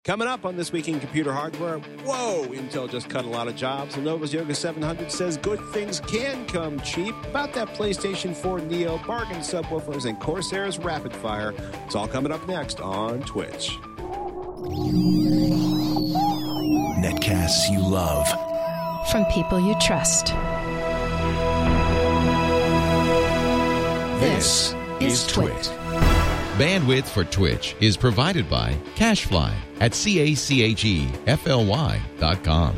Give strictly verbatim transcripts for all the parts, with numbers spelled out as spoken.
Coming up on This Week in Computer Hardware, whoa, Intel just cut a lot of jobs. Lenovo's Yoga seven hundred says good things can come cheap. About that PlayStation four Neo, bargain subwoofers, and Corsair's Rapid Fire. It's all coming up next on Twitch. Netcasts you love. From people you trust. This is Twit. Bandwidth for Twitch is provided by CacheFly at C A C H E F L Y dot com.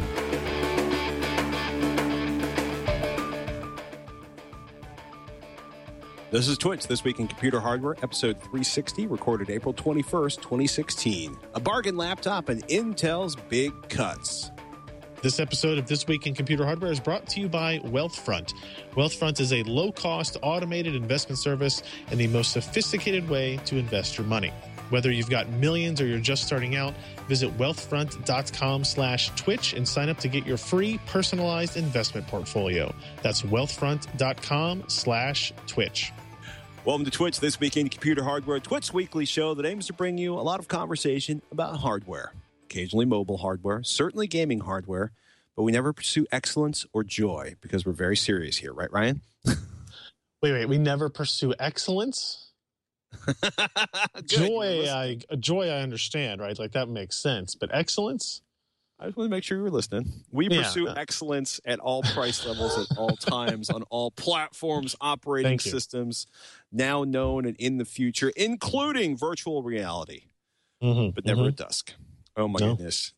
This is Twitch, This Week in Computer Hardware, episode three sixty, recorded April twenty-first, twenty sixteen. A bargain laptop and Intel's big cuts. This episode of This Week in Computer Hardware is brought to you by Wealthfront. Wealthfront is a low-cost, automated investment service and the most sophisticated way to invest your money. Whether you've got millions or you're just starting out, visit wealthfront.com slash Twitch and sign up to get your free personalized investment portfolio. That's wealthfront.com slash Twitch. Welcome to Twitch, This Week in Computer Hardware, Twitch's weekly show that aims to bring you a lot of conversation about hardware. Occasionally mobile hardware, certainly gaming hardware, but we never pursue excellence or joy because we're very serious here, right, Ryan? Wait, wait, we never pursue excellence? joy, I joy, I understand, right? Like that makes sense, but excellence? I just want to make sure you were listening. We Yeah. pursue excellence at all price levels, at all times, on all platforms, operating Thank you. systems, now known and in the future, including virtual reality, Mm-hmm, but never mm-hmm. at dusk. Oh my No. goodness.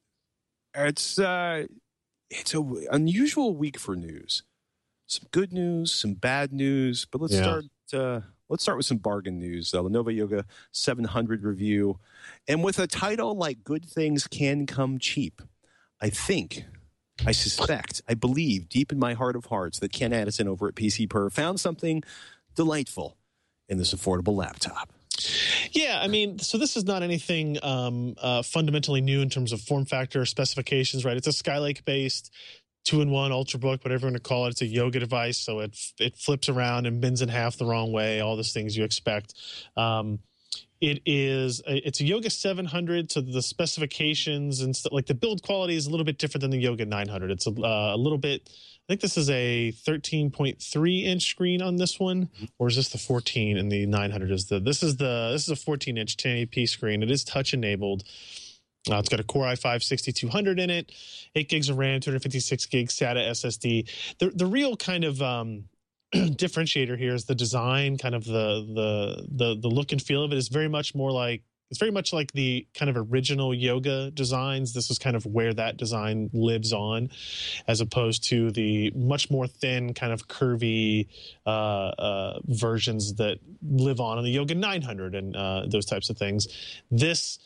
It's uh it's a w- unusual week for news. Some good news, some bad news, but let's Yeah. start uh let's start with some bargain news. Uh, Lenovo Yoga seven hundred review. And with a title like Good Things Can Come Cheap, I think, I suspect, I believe deep in my heart of hearts that Ken Addison over at P C Per found something delightful in this affordable laptop. Yeah, I mean, so this is not anything um, uh, fundamentally new in terms of form factor or specifications, right? It's a Skylake-based two-in-one Ultrabook, whatever you want to call it. It's a yoga device, so it it flips around and bends in half the wrong way, all those things you expect. Um, it is a, it's a Yoga seven hundred, so the specifications and stuff, like the build quality is a little bit different than the Yoga nine hundred. It's a, uh, a little bit, I think this is a thirteen point three inch screen on this one, or is this the fourteen and the nine hundred is the, this is the, this is a fourteen inch ten eighty p screen. It is touch enabled. Uh, it's got a Core i five sixty-two hundred in it, eight gigs of RAM, two hundred fifty-six gigs SATA S S D. The the real kind of um, differentiator here is the design, kind of the the the the look and feel of it is very much more like, it's very much like the kind of original Yoga designs. This is kind of where that design lives on, as opposed to the much more thin, kind of curvy uh, uh, versions that live on in the Yoga nine hundred and uh, those types of things. This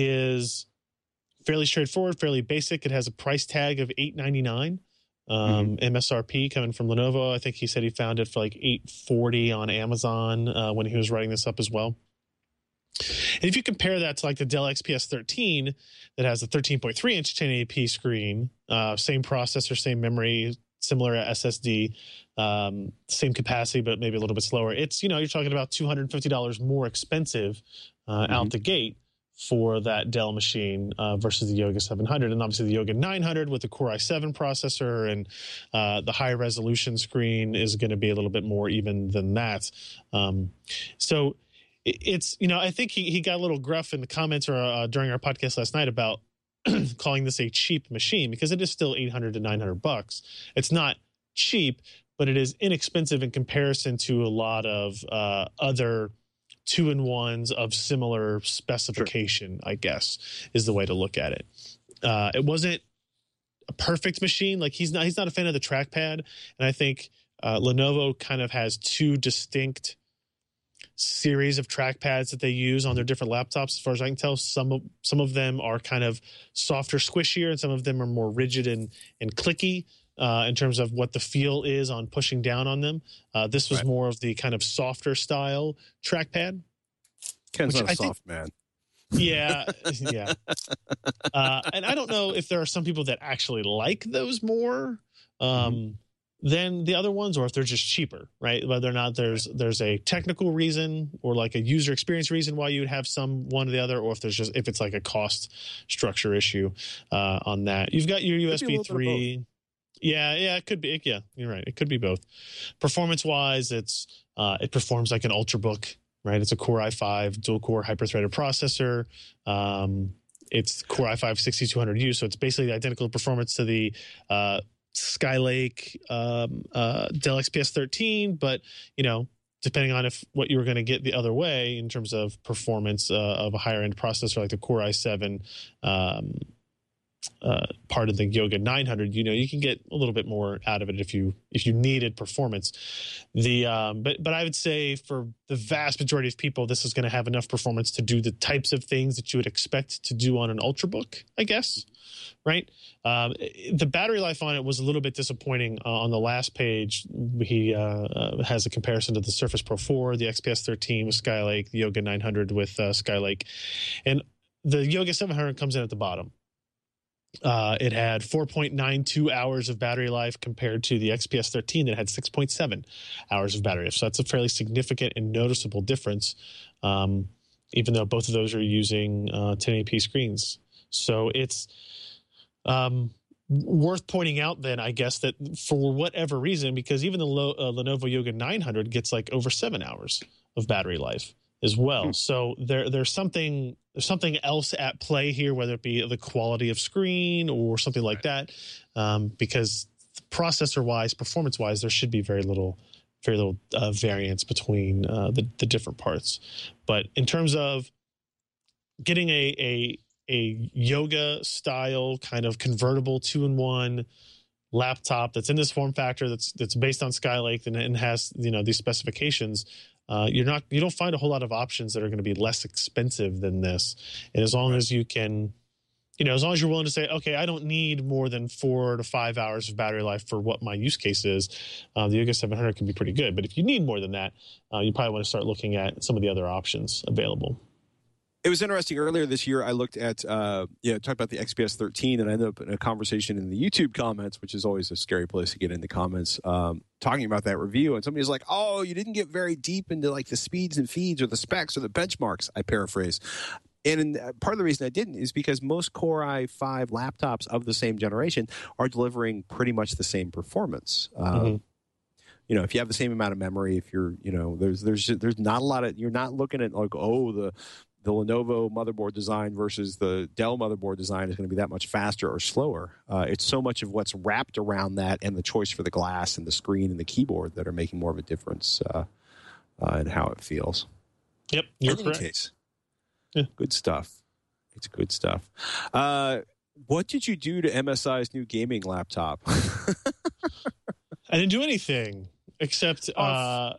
is fairly straightforward, fairly basic. It has a price tag of eight ninety-nine. Um, mm-hmm. M S R P coming from Lenovo. I think he said he found it for like eight forty on Amazon uh, when he was writing this up as well. And if you compare that to like the Dell X P S thirteen that has a thirteen point three inch ten eighty p screen, uh, same processor, same memory, similar S S D, um, same capacity, but maybe a little bit slower. It's, you know, you're talking about two hundred fifty dollars more expensive uh, mm-hmm. out the gate for that Dell machine uh, versus the Yoga seven hundred. And obviously the Yoga nine hundred with the Core i seven processor and uh, the high resolution screen is going to be a little bit more even than that. Um, so it's, you know, I think he, he got a little gruff in the comments or uh, during our podcast last night about calling this a cheap machine, because it is still eight hundred to nine hundred bucks. It's not cheap, but it is inexpensive in comparison to a lot of uh, other two-in-ones of similar specification, sure. I guess, is the way to look at it. Uh, it wasn't a perfect machine. Like he's not, he's not a fan of the trackpad. And I think uh, Lenovo kind of has two distinct series of trackpads that they use on their different laptops. As far as I can tell, some of, some of them are kind of softer, squishier, and some of them are more rigid and, and clicky. Uh, in terms of what the feel is on pushing down on them. Uh, this was right. more of the kind of softer style trackpad. Ken's not a I soft think, man. Yeah, yeah. Uh, and I don't know if there are some people that actually like those more. Um, mm-hmm. than the other ones, or if they're just cheaper, right? Whether or not there's there's a technical reason or like a user experience reason why you would have some one or the other, or if there's just if it's like a cost structure issue uh, on that. You've got your U S B three. Yeah, yeah, it could be. Yeah, you're right. It could be both. Performance wise, it's uh, it performs like an Ultrabook, right? It's a Core i five dual core hyper-threaded processor. Um, it's Core i five sixty-two hundred U, so it's basically identical performance to the uh, Skylake um, uh, Dell X P S thirteen, but you know, depending on if what you were going to get the other way in terms of performance uh, of a higher end processor like the Core i seven. Um, uh, part of the Yoga nine hundred, you know, you can get a little bit more out of it if you if you needed performance. The um, but but I would say for the vast majority of people, this is going to have enough performance to do the types of things that you would expect to do on an Ultrabook, I guess. Right. Um, the battery life on it was a little bit disappointing. Uh, on the last page, he uh, uh, has a comparison to the Surface Pro four, the X P S thirteen with Skylake, the Yoga nine hundred with uh, Skylake, and the Yoga seven hundred comes in at the bottom. Uh, it had four point nine two hours of battery life compared to the X P S thirteen that had six point seven hours of battery life. So that's a fairly significant and noticeable difference, um, even though both of those are using uh, ten eighty p screens. So it's um, worth pointing out then, I guess, that for whatever reason, because even the Lo- uh, Lenovo Yoga nine hundred gets like over seven hours of battery life as well. Hmm. So there, there's something... There's something else at play here, whether it be the quality of screen or something like that, um, because processor-wise, performance-wise, there should be very little, very little uh, variance between uh, the, the different parts. But in terms of getting a a, a yoga-style kind of convertible two-in-one laptop that's in this form factor, that's that's based on Skylake and, and has you know these specifications. Uh, you're not, you don't find a whole lot of options that are going to be less expensive than this. And as long right. as you can, you know, as long as you're willing to say, okay, I don't need more than four to five hours of battery life for what my use case is, uh, the Yoga seven hundred can be pretty good. But if you need more than that, uh, you probably want to start looking at some of the other options available. It was interesting. Earlier this year, I looked at, uh, yeah, talked about the X P S thirteen, and I ended up in a conversation in the YouTube comments, which is always a scary place to get into comments, um, talking about that review. And somebody was like, oh, you didn't get very deep into like the speeds and feeds or the specs or the benchmarks, I paraphrase. And in, uh, part of the reason I didn't is because most Core i five laptops of the same generation are delivering pretty much the same performance. Um, mm-hmm. You know, if you have the same amount of memory, if you're, you know, there's there's there's not a lot of, you're not looking at like, oh, the the Lenovo motherboard design versus the Dell motherboard design is going to be that much faster or slower. Uh, it's so much of what's wrapped around that and the choice for the glass and the screen and the keyboard that are making more of a difference uh, uh, in how it feels. Yep, you're in correct. Any case, yeah. Good stuff. It's good stuff. Uh, what did you do to M S I's new gaming laptop? I didn't do anything except. Uh,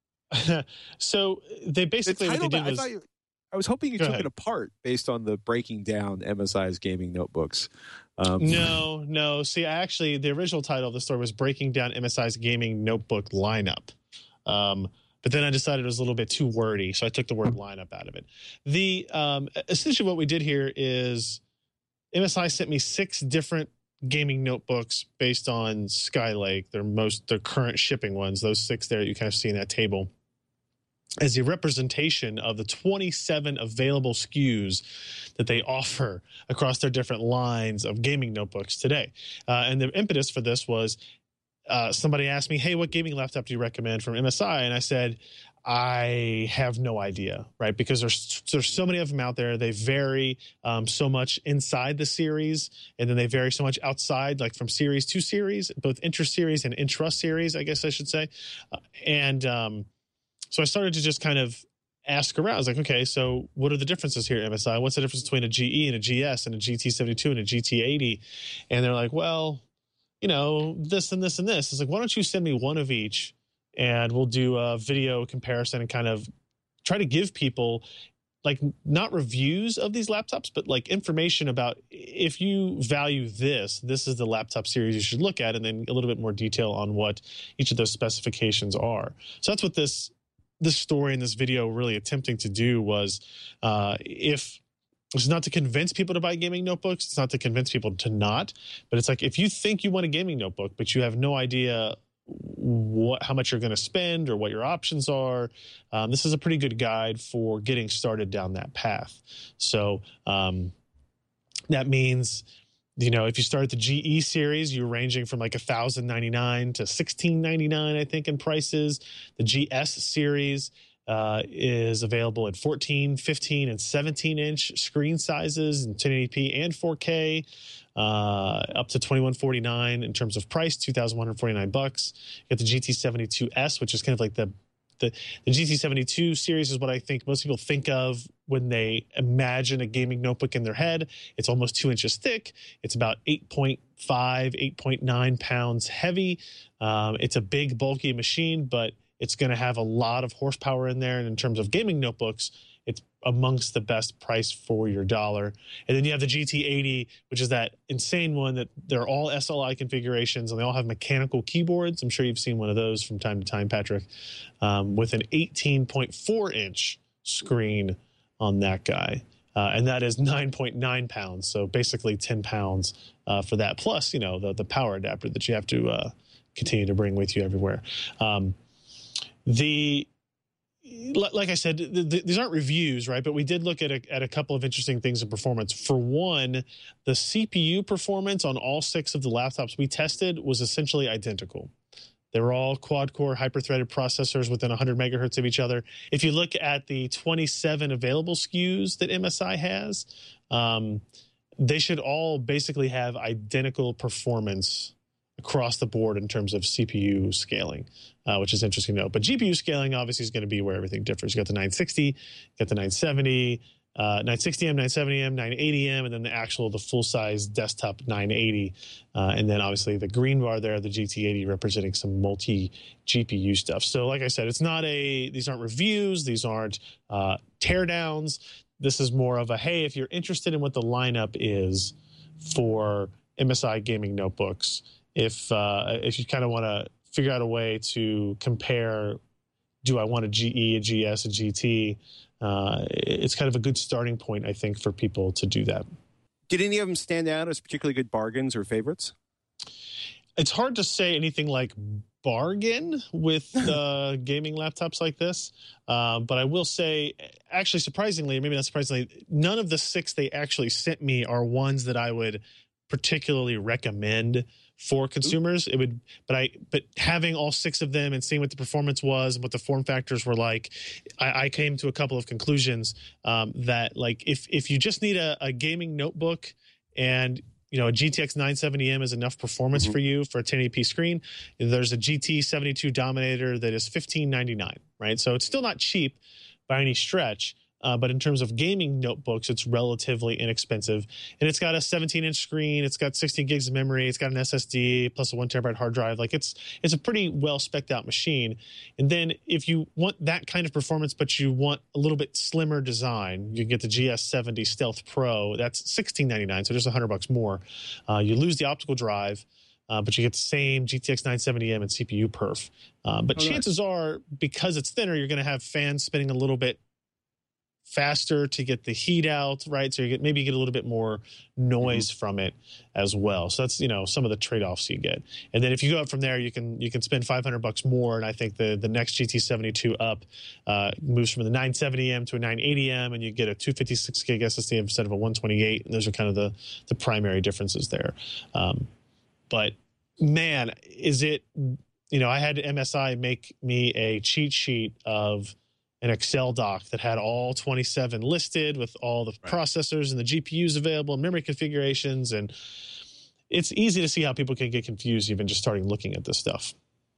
so they basically the what they did I was. thought you, I was hoping you Go took ahead. it apart based on the breaking down M S I's gaming notebooks. Um, no, no. See, actually, the original title of the story was Breaking Down M S I's Gaming Notebook Lineup. Um, but then I decided it was a little bit too wordy, so I took the word lineup out of it. The um, essentially what we did here is M S I sent me six different gaming notebooks based on Skylake, their most their current shipping ones, those six there that you kind of see in that table, as a representation of the twenty-seven available S K Us that they offer across their different lines of gaming notebooks today. Uh, and the impetus for this was uh, somebody asked me, hey, what gaming laptop do you recommend from M S I? And I said, I have no idea, right? Because there's there's so many of them out there. They vary um, so much inside the series, and then they vary so much outside, like from series to series, both intra-series and intra-series, I guess I should say. Uh, and um, so I started to just kind of ask around. I was like, okay, so what are the differences here at M S I? What's the difference between a G E and a G S and a G T seventy-two and a G T eighty? And they're like, well, you know, this and this and this. It's like, why don't you send me one of each? And we'll do a video comparison and kind of try to give people like not reviews of these laptops, but like information about if you value this, this is the laptop series you should look at, and then a little bit more detail on what each of those specifications are. So that's what this this story and this video really attempting to do was, uh, if it's not to convince people to buy gaming notebooks, it's not to convince people to not, but it's like if you think you want a gaming notebook, but you have no idea what how much you're going to spend or what your options are. Um, this is a pretty good guide for getting started down that path. So um, that means, you know, if you start the G E series, you're ranging from like one thousand ninety-nine to sixteen ninety-nine, I think, in prices. The G S series uh, is available at fourteen, fifteen, and seventeen inch screen sizes in ten eighty p and four K. Uh, up to twenty-one forty-nine in terms of price, two thousand one hundred forty-nine bucks. You got the G T seventy-two S, which is kind of like the, the the G T seventy-two series is what I think most people think of when they imagine a gaming notebook in their head. It's almost two inches thick. It's about eight point five, eight point nine pounds heavy. Um, it's a big, bulky machine, but it's going to have a lot of horsepower in there. And in terms of gaming notebooks, it's amongst the best price for your dollar. And then you have the G T eighty, which is that insane one that they're all S L I configurations and they all have mechanical keyboards. I'm sure you've seen one of those from time to time, Patrick, um, with an eighteen point four inch screen on that guy. Uh, and that is nine point nine pounds. So basically ten pounds uh, for that. Plus, you know, the, the power adapter that you have to uh, continue to bring with you everywhere. Um, the Like I said, th- th- these aren't reviews, right? But we did look at a, at a couple of interesting things in performance. For one, the C P U performance on all six of the laptops we tested was essentially identical. They were all quad-core hyper-threaded processors within one hundred megahertz of each other. If you look at the twenty-seven available S K Us that M S I has, um, they should all basically have identical performance across the board in terms of C P U scaling, uh, which is interesting to note. But G P U scaling obviously is going to be where everything differs. You got the nine sixty, you got the nine seventy, uh, nine sixty M, nine seventy M, nine eighty M, and then the actual, the full-size desktop nine eighty. Uh, and then obviously the green bar there, the G T eighty, representing some multi-G P U stuff. So like I said, it's not a, these aren't reviews, these aren't uh, teardowns. This is more of a, hey, if you're interested in what the lineup is for M S I gaming notebooks, if uh, if you kind of want to figure out a way to compare, do I want a G E, a G S, a G T? Uh, it's kind of a good starting point, I think, for people to do that. Did any of them stand out as particularly good bargains or favorites? It's hard to say anything like bargain with uh, gaming laptops like this. Uh, but I will say, actually, surprisingly, maybe not surprisingly, none of the six they actually sent me are ones that I would particularly recommend for consumers. It would, but I, but having all six of them and seeing what the performance was and what the form factors were like, I, I came to a couple of conclusions um, that, like, if if you just need a, a gaming notebook and you know a G T X nine seventy M is enough performance mm-hmm. for you for a ten eighty p screen, there's a G T seventy-two Dominator that is fifteen ninety-nine, right? So it's still not cheap by any stretch. Uh, but in terms of gaming notebooks, it's relatively inexpensive. And it's got a seventeen inch screen. It's got sixteen gigs of memory. It's got an S S D plus a one terabyte hard drive. Like it's it's a pretty well spec'd out machine. And then if you want that kind of performance, but you want a little bit slimmer design, you get the G S seventy Stealth Pro. That's sixteen ninety-nine, so just one hundred bucks more. Uh, you lose the optical drive. Uh, but you get the same G T X nine seventy M and C P U perf. Uh, but oh, chances nice. are, because it's thinner, you're going to have fans spinning a little bit faster to get the heat out, right? So you get maybe you get a little bit more noise mm-hmm. from it as well. So that's, you know, some of the trade-offs you get. And then if you go up from there, you can you can spend five hundred bucks more. And I think the the next G T seventy-two up uh, moves from the nine seventy M to a nine eighty M, and you get a two fifty-six gig S S D instead of a one twenty-eight. And those are kind of the the primary differences there. Um, but man, is it, you know, I had M S I make me a cheat sheet of an Excel doc that had all twenty-seven listed with all the right. processors and the G P Us available and memory configurations. And it's easy to see how people can get confused even just starting looking at this stuff.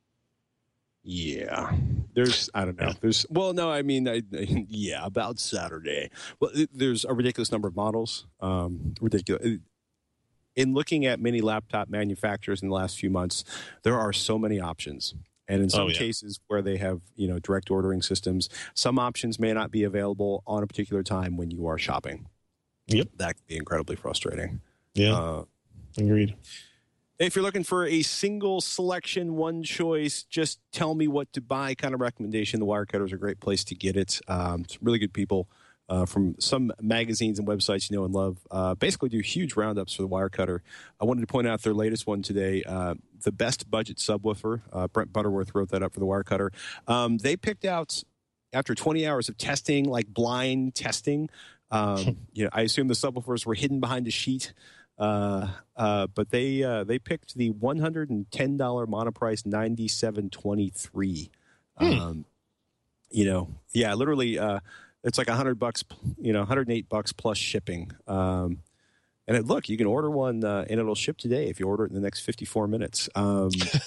Yeah. There's, I don't know. Yeah. There's, well, no, I mean, I, I, yeah, about Saturday. Well, it, there's a ridiculous number of models. Um, ridiculous. In looking at many laptop manufacturers in the last few months, there are so many options. And in some oh, yeah. cases where they have, you know, direct ordering systems, some options may not be available on a particular time when you are shopping. Yep. That can be incredibly frustrating. Yeah. Uh, Agreed. If you're looking for a single selection, one choice, just tell me what to buy kind of recommendation, the Wirecutter is a great place to get it. Um, it's really good people uh, from some magazines and websites you know and love. Uh, basically, do huge roundups for the Wirecutter. I wanted to point out their latest one today, uh, the best budget subwoofer. Uh, Brent Butterworth wrote that up for the Wirecutter. Um, they picked out, after twenty hours of testing, like blind testing. Um, you know, I assume the subwoofers were hidden behind a sheet. Uh, uh, but they uh, they picked the one hundred ten dollars monoprice ninety-seven twenty-three. Hmm. Um, you know, yeah, literally, uh, it's like a hundred bucks. You know, one hundred eight bucks plus shipping. Um, and it, look, you can order one, uh, and it'll ship today if you order it in the next fifty-four minutes. Um,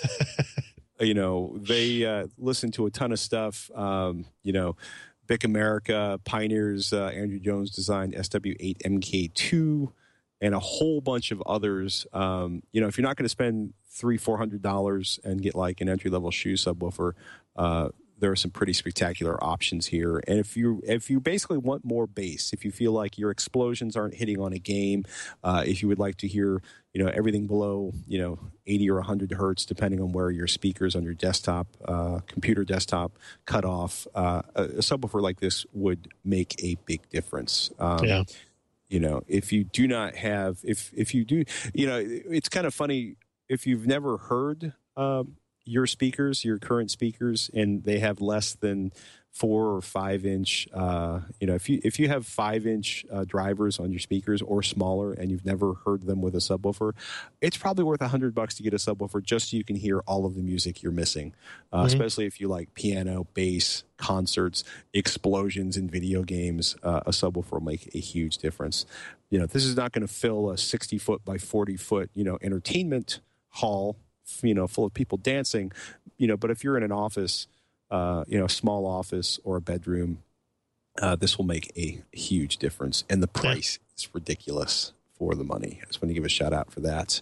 you know, they uh, listen to a ton of stuff. Um, you know. Bic America, Pioneers, uh, Andrew Jones designed S W eight M K two, and a whole bunch of others. Um, you know, if you're not going to spend three, four hundred dollars and get like an entry level Shure subwoofer, uh, there are some pretty spectacular options here. And if you if you basically want more bass, if you feel like your explosions aren't hitting on a game, uh, if you would like to hear, you know, everything below, you know, eighty or one hundred hertz, depending on where your speakers on your desktop, uh, computer desktop cut off, uh, a, a subwoofer like this would make a big difference. Um, yeah. You know, if you do not have, if if you do, you know, it's kind of funny if you've never heard um, your speakers, your current speakers, and they have less than four or five inch, uh, you know, if you if you have five inch uh, drivers on your speakers or smaller, and you've never heard them with a subwoofer, it's probably worth a hundred bucks to get a subwoofer just so you can hear all of the music you're missing, uh, mm-hmm. especially if you like piano, bass, concerts, explosions in video games. Uh, a subwoofer will make a huge difference. You know, this is not going to fill a sixty foot by forty foot, you know, entertainment hall, you know, full of people dancing, you know, but if you're in an office, uh, you know, a small office or a bedroom, uh, this will make a huge difference. And the price yeah. is ridiculous for the money. I just want to give a shout out for that.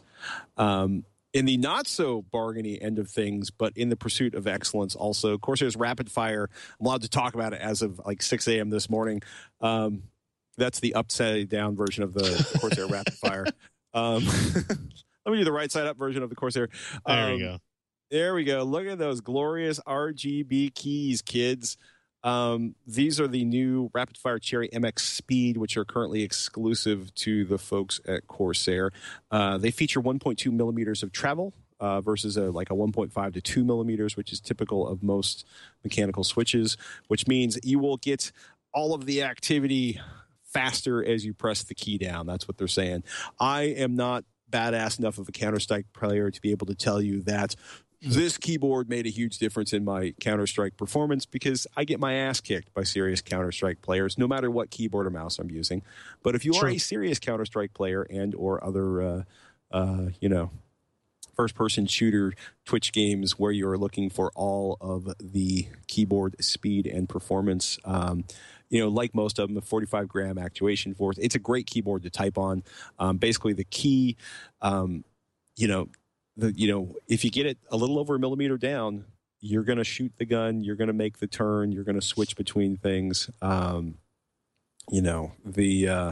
Um, in the not so bargainy end of things, but in the pursuit of excellence also, Corsair's Rapid Fire, I'm allowed to talk about it as of like six a.m. this morning. Um, that's the upside down version of the Corsair Rapid Fire. Um, let me do the right side up version of the Corsair. Um, there we go. There we go. Look at those glorious R G B keys, kids. Um, these are the new Rapid Fire Cherry M X Speed, which are currently exclusive to the folks at Corsair. Uh, they feature one point two millimeters of travel uh, versus a, like a one point five to two millimeters, which is typical of most mechanical switches, which means you will get all of the activity faster as you press the key down. That's what they're saying. I am not badass enough of a Counter-Strike player to be able to tell you that this keyboard made a huge difference in my Counter-Strike performance, because I get my ass kicked by serious Counter-Strike players, no matter what keyboard or mouse I'm using. But if you are a serious Counter-Strike player and or other, uh, uh, you know, first-person shooter Twitch games where you're looking for all of the keyboard speed and performance, um, you know, like most of them, a forty-five gram actuation force. It's a great keyboard to type on. Um, basically, the key, um, you know, the you know, if you get it a little over a millimeter down, you're going to shoot the gun, you're going to make the turn, you're going to switch between things. Um, you know, the uh,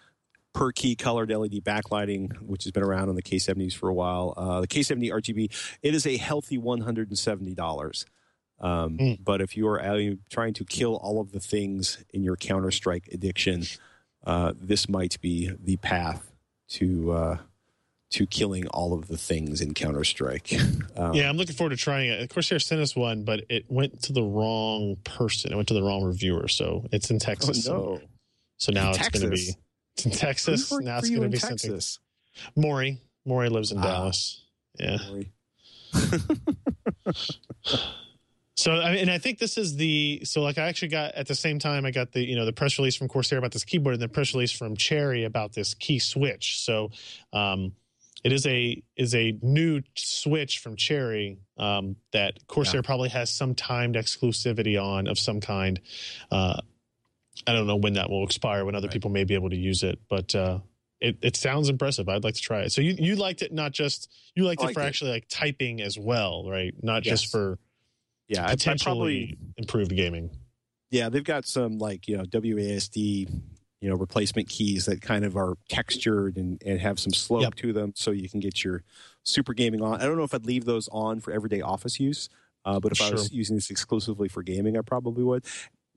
per key colored L E D backlighting, which has been around on the K seventies for a while. Uh, the K seventy R G B, it is a healthy one hundred seventy dollars. Um, mm. But if you are uh, trying to kill all of the things in your Counter-Strike addiction, uh, this might be the path to uh, to killing all of the things in Counter-Strike. Um, yeah, I'm looking forward to trying it. Corsair sent us one, but it went to the wrong person. It went to the wrong reviewer, so it's in Texas. Oh, no. So now in it's going to be it's in Texas. For, now it's going to be Texas? something. Maury. Maury lives in ah, Dallas. Yeah. So, I mean, and I think this is the, so like I actually got at the same time, I got the, you know, the press release from Corsair about this keyboard and the press release from Cherry about this key switch. So, um, it is a, is a new switch from Cherry, um, that Corsair yeah. probably has some timed exclusivity on of some kind. Uh, I don't know when that will expire, when other right. people may be able to use it, but, uh, It, it sounds impressive. I'd like to try it. So you, you liked it, not just, you liked it for it. actually like typing as well, right? Not yes. just for yeah, potentially probably, improved gaming. Yeah, they've got some like, you know, W A S D, you know, replacement keys that kind of are textured and, and have some slope yep. to them, so you can get your super gaming on. I don't know if I'd leave those on for everyday office use, uh, but if sure. I was using this exclusively for gaming, I probably would.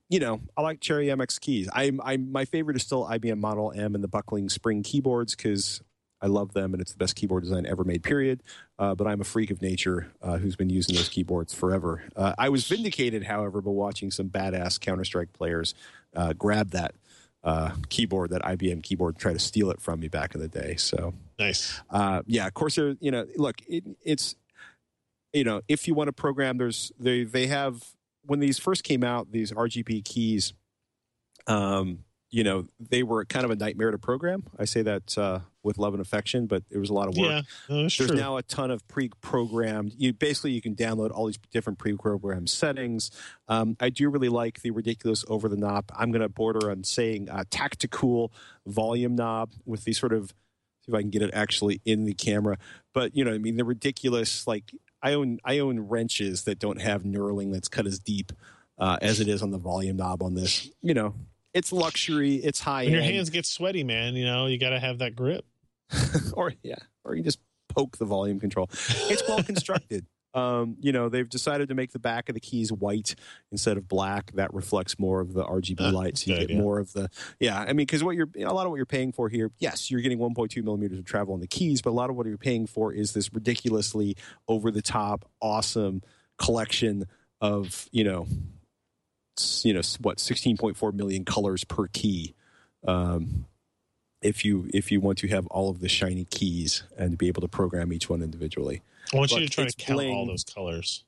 you know, I like Cherry M X keys. I'm, I'm, my favorite is still I B M Model M and the buckling spring keyboards because I love them and it's the best keyboard design ever made, period. Uh, but I'm a freak of nature uh, who's been using those keyboards forever. Uh, I was vindicated, however, by watching some badass Counter-Strike players uh, grab that uh, keyboard, that I B M keyboard, and try to steal it from me back in the day. So nice. Uh, yeah, of course, there, you know, look, it, it's, you know, if you want to program, there's, they, they have, when these first came out, these R G B keys, um, you know, they were kind of a nightmare to program. I say that uh, with love and affection, but it was a lot of work. Yeah, no, that's There's true. now a ton of pre-programmed. You basically you can download all these different pre-programmed settings. Um, I do really like the ridiculous over-the-knob. I'm going to border on saying uh, tactical volume knob with the sort of, see if I can get it actually in the camera. But you know, I mean, the ridiculous, like I own I own wrenches that don't have knurling that's cut as deep uh, as it is on the volume knob on this. You know. It's luxury. It's high When end. your hands get sweaty, man, you know, you got to have that grip. or yeah, or you just poke the volume control. It's well constructed. Um, you know, they've decided to make the back of the keys white instead of black. That reflects more of the R G B Uh, light, so you good, get yeah. more of the yeah. I mean, because what you're a lot of what you're paying for here, yes, you're getting one point two millimeters of travel on the keys, but a lot of what you're paying for is this ridiculously over the top, awesome collection of you know. you know what sixteen point four million colors per key um if you if you want to have all of the shiny keys and be able to program each one individually. I want Look, you to try to it's count bling. all those colors.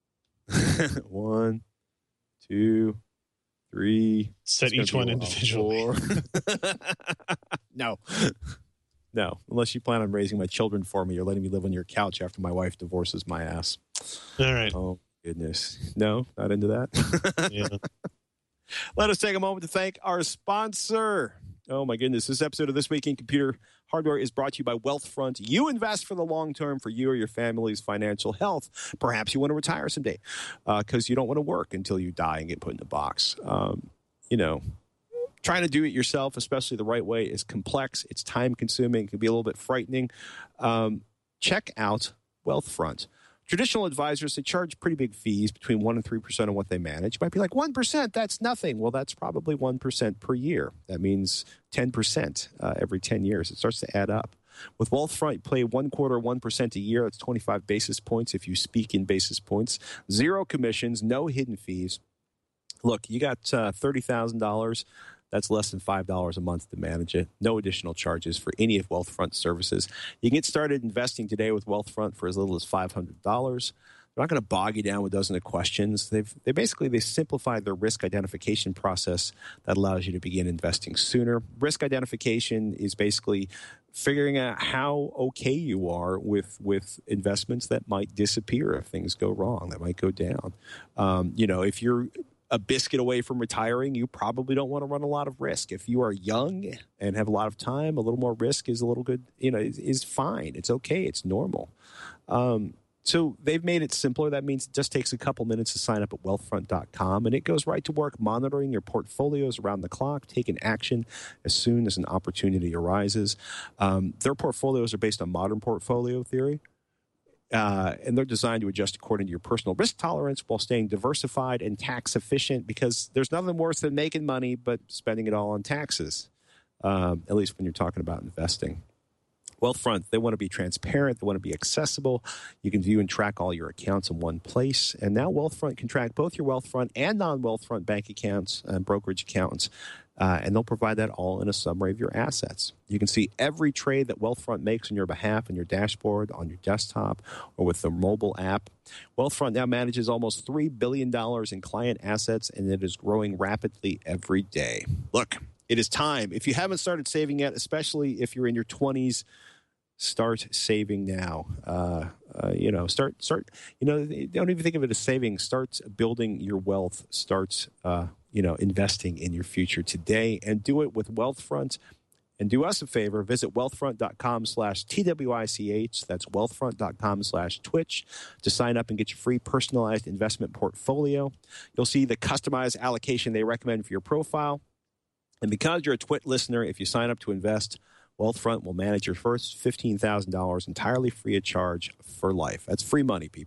One, two, three. Set It's gonna each be one a while. individually. Four. no no unless you plan on raising my children for me or letting me live on your couch after my wife divorces my ass. All right. Oh goodness, no, not into that. Yeah. Let us take a moment to thank our sponsor. Oh, my goodness. This episode of This Week in Computer Hardware is brought to you by Wealthfront. You invest for the long term for you or your family's financial health. Perhaps you want to retire someday because uh, you don't want to work until you die and get put in a box. Um, you know, trying to do it yourself, especially the right way, is complex. It's time-consuming. It can be a little bit frightening. Um, check out Wealthfront. Traditional advisors, they charge pretty big fees, between one and three percent of what they manage. You might be like, one percent, that's nothing. Well, that's probably one percent per year. That means ten percent uh, every ten years. It starts to add up. With Wealthfront, you play one quarter, one percent a year. That's twenty-five basis points if you speak in basis points. Zero commissions, no hidden fees. Look, you got uh, thirty thousand dollars. That's less than five dollars a month to manage it. No additional charges for any of Wealthfront services. You can get started investing today with Wealthfront for as little as five hundred dollars. They're not going to bog you down with dozens of questions. They've they basically they simplified their risk identification process that allows you to begin investing sooner. Risk identification is basically figuring out how okay you are with with investments that might disappear if things go wrong, that might go down. Um, you know, if you're a biscuit away from retiring, you probably don't want to run a lot of risk. If you are young and have a lot of time, a little more risk is a little good, you know, is, is fine. It's okay. It's normal. Um, so they've made it simpler. That means it just takes a couple minutes to sign up at wealthfront dot com, and it goes right to work monitoring your portfolios around the clock, taking action as soon as an opportunity arises. Um, their portfolios are based on modern portfolio theory. Uh, and they're designed to adjust according to your personal risk tolerance while staying diversified and tax efficient, because there's nothing worse than making money but spending it all on taxes, um, at least when you're talking about investing. Wealthfront, they want to be transparent. They want to be accessible. You can view and track all your accounts in one place. And now Wealthfront can track both your Wealthfront and non-Wealthfront bank accounts and brokerage accounts. Uh, and they'll provide that all in a summary of your assets. You can see every trade that Wealthfront makes on your behalf on your dashboard, on your desktop, or with the mobile app. Wealthfront now manages almost three billion dollars in client assets, and it is growing rapidly every day. Look, it is time. If you haven't started saving yet, especially if you're in your twenties, start saving now. Uh, uh, you know, start, start, you know, don't even think of it as saving. Start building your wealth. Start, uh, you know, investing in your future today, and do it with Wealthfront. And do us a favor, visit wealthfront dot com slash T W I C H. That's wealthfront dot com slash Twitch to sign up and get your free personalized investment portfolio. You'll see the customized allocation they recommend for your profile. And because you're a Twit listener, if you sign up to invest, Wealthfront will manage your first fifteen thousand dollars entirely free of charge for life. That's free money, people.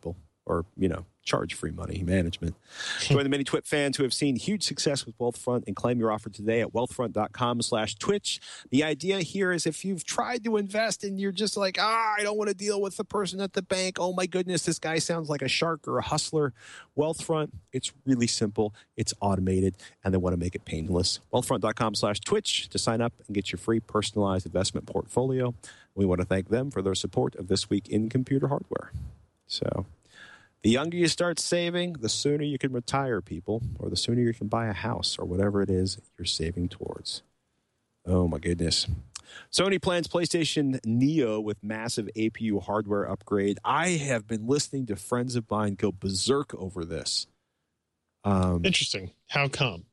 or, you know, charge free money management. Join the many Twit fans who have seen huge success with Wealthfront and claim your offer today at wealthfront.com slash Twitch. The idea here is if you've tried to invest and you're just like, ah, I don't want to deal with the person at the bank. Oh, my goodness, this guy sounds like a shark or a hustler. Wealthfront, it's really simple. It's automated, and they want to make it painless. Wealthfront.com slash Twitch to sign up and get your free personalized investment portfolio. We want to thank them for their support of This Week in Computer Hardware. So the younger you start saving, the sooner you can retire, people, or the sooner you can buy a house or whatever it is you're saving towards. Oh, my goodness. Sony plans PlayStation Neo with massive A P U hardware upgrade. I have been listening to friends of mine go berserk over this. Um, Interesting. How come?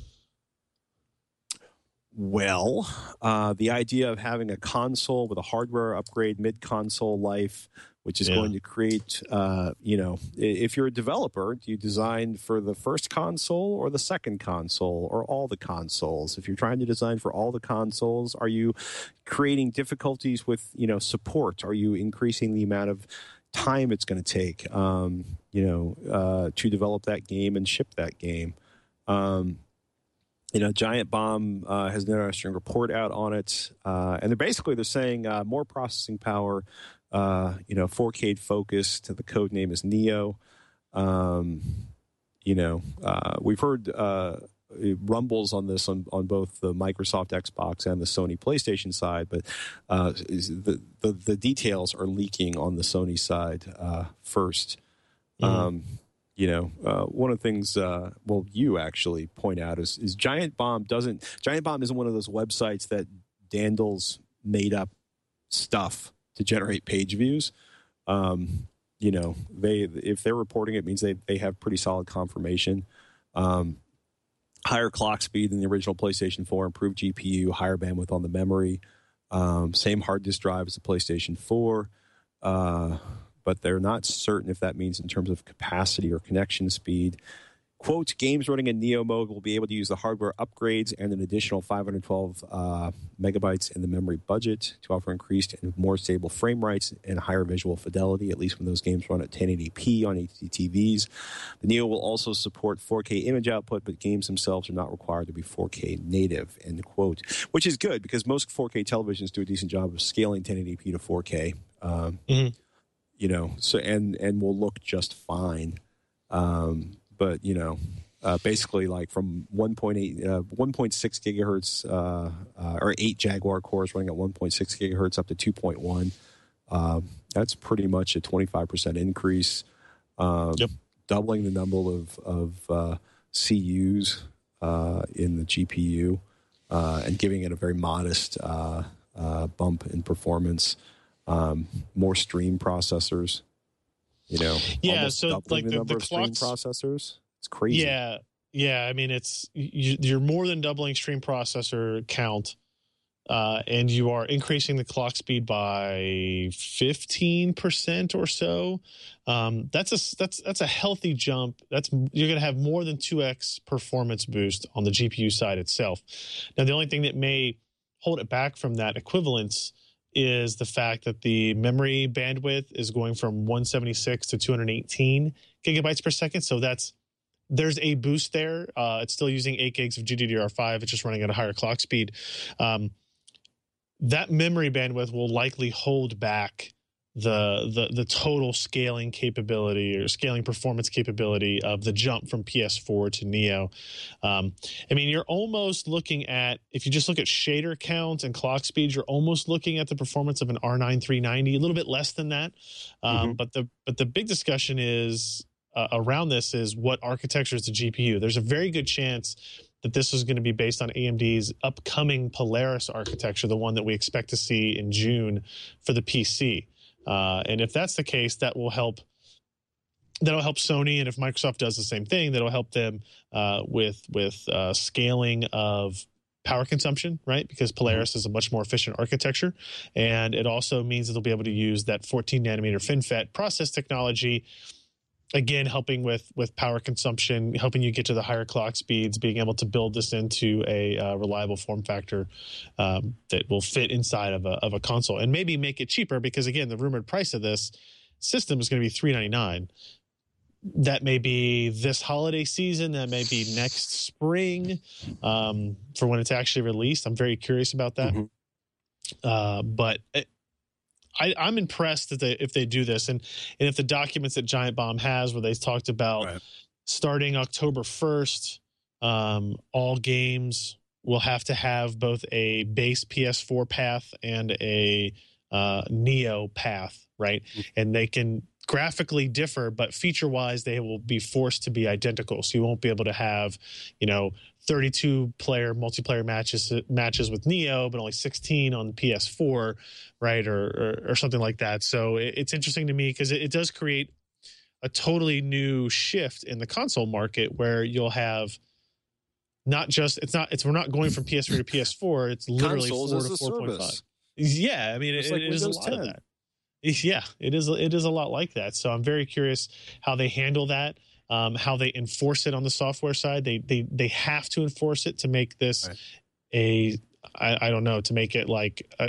Well, uh, the idea of having a console with a hardware upgrade mid-console life, which is yeah. going to create, uh, you know, if you're a developer, do you design for the first console or the second console or all the consoles? If you're trying to design for all the consoles, are you creating difficulties with, you know, support? Are you increasing the amount of time it's going to take, um, you know, uh, to develop that game and ship that game? Um, You know, Giant Bomb uh, has an interesting report out on it, uh, and they're basically they're saying uh, more processing power, uh, you know, four K focused. The code name is Neo. Um, you know, uh, we've heard uh, rumbles on this on, on both the Microsoft Xbox and the Sony PlayStation side, but uh, the, the the details are leaking on the Sony side uh, first. Mm-hmm. Um, You know, uh, one of the things, uh, well, you actually point out is, is Giant Bomb doesn't, Giant Bomb isn't one of those websites that dandles made up stuff to generate page views. Um, you know, they, if they're reporting it means they, they have pretty solid confirmation. Um, higher clock speed than the original PlayStation four, improved G P U, higher bandwidth on the memory, um, same hard disk drive as the PlayStation four, uh, but they're not certain if that means in terms of capacity or connection speed. Quote, games running in Neo mode will be able to use the hardware upgrades and an additional five hundred twelve uh, megabytes in the memory budget to offer increased and more stable frame rates and higher visual fidelity, at least when those games run at ten eighty p on H D T Vs. The Neo will also support four K image output, but games themselves are not required to be four K native, end quote, which is good because most four K televisions do a decent job of scaling ten eighty p to four K. Um, mm-hmm. You know, so and and will look just fine. Um, but you know, uh, basically like from one point eight, uh, one point six gigahertz, uh, uh, or eight Jaguar cores running at one point six gigahertz up to two point one. Uh, that's pretty much a twenty-five percent increase. Um, yep. Doubling the number of of uh, C Us uh, in the G P U uh, and giving it a very modest uh, uh, bump in performance. Um, more stream processors, you know, yeah. So like the, the, number the of stream processors, it's crazy. Yeah, yeah. I mean, it's you, you're more than doubling stream processor count, uh, and you are increasing the clock speed by fifteen percent or so. Um, that's a that's that's a healthy jump. That's you're going to have more than two x performance boost on the G P U side itself. Now, the only thing that may hold it back from that equivalence is the fact that the memory bandwidth is going from one seventy-six to two hundred eighteen gigabytes per second. So that's there's a boost there. Uh, it's still using eight gigs of G D D R five. It's just running at a higher clock speed. Um, that memory bandwidth will likely hold back the the the total scaling capability or scaling performance capability of the jump from P S four to Neo. Um, I mean, you're almost looking at, if you just look at shader count and clock speed, you're almost looking at the performance of an R nine three ninety, a little bit less than that. Um, mm-hmm. But the but the big discussion is uh, around this is what architecture is the G P U. There's a very good chance that this is going to be based on A M D's upcoming Polaris architecture, the one that we expect to see in June for the P C. Uh, and if that's the case, that will help. That'll help Sony, and if Microsoft does the same thing, that'll help them uh, with with uh, scaling of power consumption, right? Because Polaris mm-hmm. is a much more efficient architecture, and it also means that they'll be able to use that fourteen nanometer FinFET process technology. Again, helping with with power consumption, helping you get to the higher clock speeds, being able to build this into a uh, reliable form factor um, that will fit inside of a of a console, and maybe make it cheaper because again, the rumored price of this system is going to be three ninety-nine. that may be this holiday season. That may be next spring um, for when it's actually released. I'm very curious about that. Mm-hmm. Uh, but it, I, I'm impressed that they, if they do this, and, and if the documents that Giant Bomb has, where they talked about right. starting October first, um, all games will have to have both a base P S four path and a uh, Neo path, right? Mm-hmm. And they can graphically differ, but feature-wise, they will be forced to be identical. So you won't be able to have, you know, thirty-two player multiplayer matches matches with Neo, but only sixteen on P S four, right, or or, or something like that. So it, it's interesting to me because it, it does create a totally new shift in the console market where you'll have not just it's not it's we're not going from P S three to P S four. It's literally Consoles four as to a four point five. service. Yeah, I mean, it, like it is a lot ten. of that. Yeah, it is. It is a lot like that. So I'm very curious how they handle that, um, how they enforce it on the software side. They they they have to enforce it to make this right. a I, I don't know to make it like a,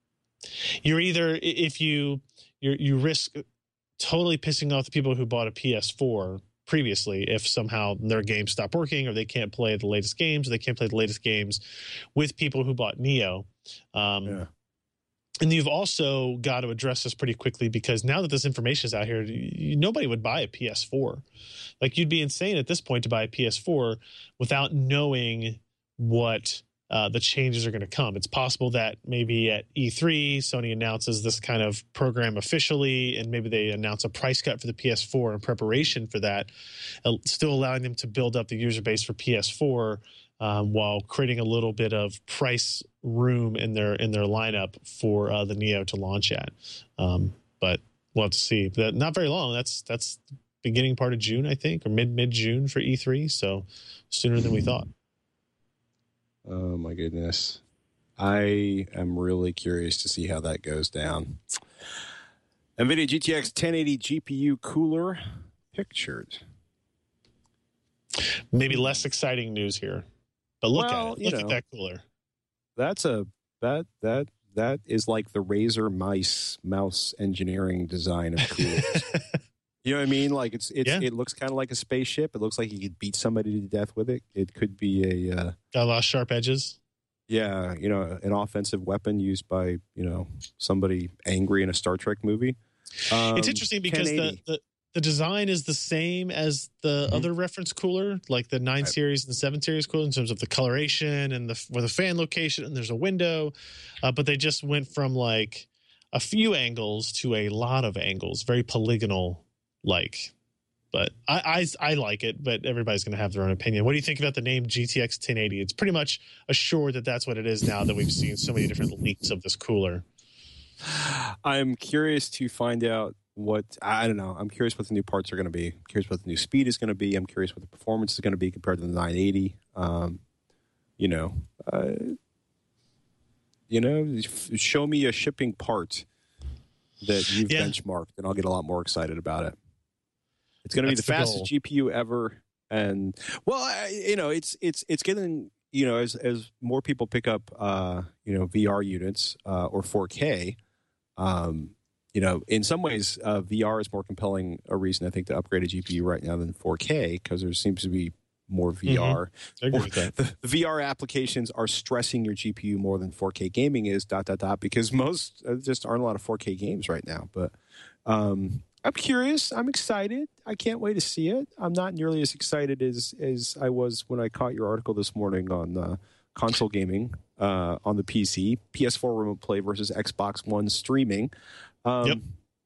you're either if you you you risk totally pissing off the people who bought a P S four previously if somehow their games stop working or they can't play the latest games or they can't play the latest games with people who bought Neo. Um, yeah. And you've also got to address this pretty quickly because now that this information is out here, you, nobody would buy a P S four. Like you'd be insane at this point to buy a P S four without knowing what uh, the changes are going to come. It's possible that maybe at E three, Sony announces this kind of program officially, and maybe they announce a price cut for the P S four in preparation for that, uh, still allowing them to build up the user base for P S four. Um, while creating a little bit of price room in their in their lineup for uh, the Neo to launch at, um, but we'll have to see. But not very long. That's that's beginning part of June, I think, or mid mid June for E three. So sooner than we thought. Oh my goodness, I am really curious to see how that goes down. NVIDIA G T X ten eighty G P U cooler pictured. Maybe less exciting news here. But look well, at it. Look know, at that cooler. That's a that that that is like the Razer mice mouse engineering design of coolers. You know what I mean? Like it's it's yeah. it looks kind of like a spaceship. It looks like you could beat somebody to death with it. It could be a uh, got a lot of sharp edges. Yeah, you know, an offensive weapon used by you know somebody angry in a Star Trek movie. Um, it's interesting because the, the the design is the same as the mm-hmm. other reference cooler, like the nine right. series and the seven series cooler in terms of the coloration and the where the fan location and there's a window, uh, but they just went from like a few angles to a lot of angles, very polygonal like. But I, I I like it, but everybody's going to have their own opinion. What do you think about the name G T X ten eighty? It's pretty much assured that that's what it is now that we've seen so many different leaks of this cooler. I'm curious to find out what, I don't know, I'm curious what the new parts are going to be. I'm curious what the new speed is going to be. I'm curious what the performance is going to be compared to the nine eighty. Um, you know, uh, you know, show me a shipping part that you've yeah. benchmarked, and I'll get a lot more excited about it. It's going to be the, the fastest goal. G P U ever, and well, I, you know, it's it's it's getting, you know, as as more people pick up, uh, you know, V R units uh, or four K. Um, you know, in some ways, uh, V R is more compelling a reason I think to upgrade a G P U right now than four K because there seems to be more V R. Mm-hmm. I agree with that. The, the V R applications are stressing your G P U more than four K gaming is. Dot dot dot. Because most uh, just aren't a lot of four K games right now, but. Um, I'm curious. I'm excited. I can't wait to see it. I'm not nearly as excited as as I was when I caught your article this morning on uh, console gaming uh, on the P C, P S four remote play versus Xbox One streaming. Um, yep.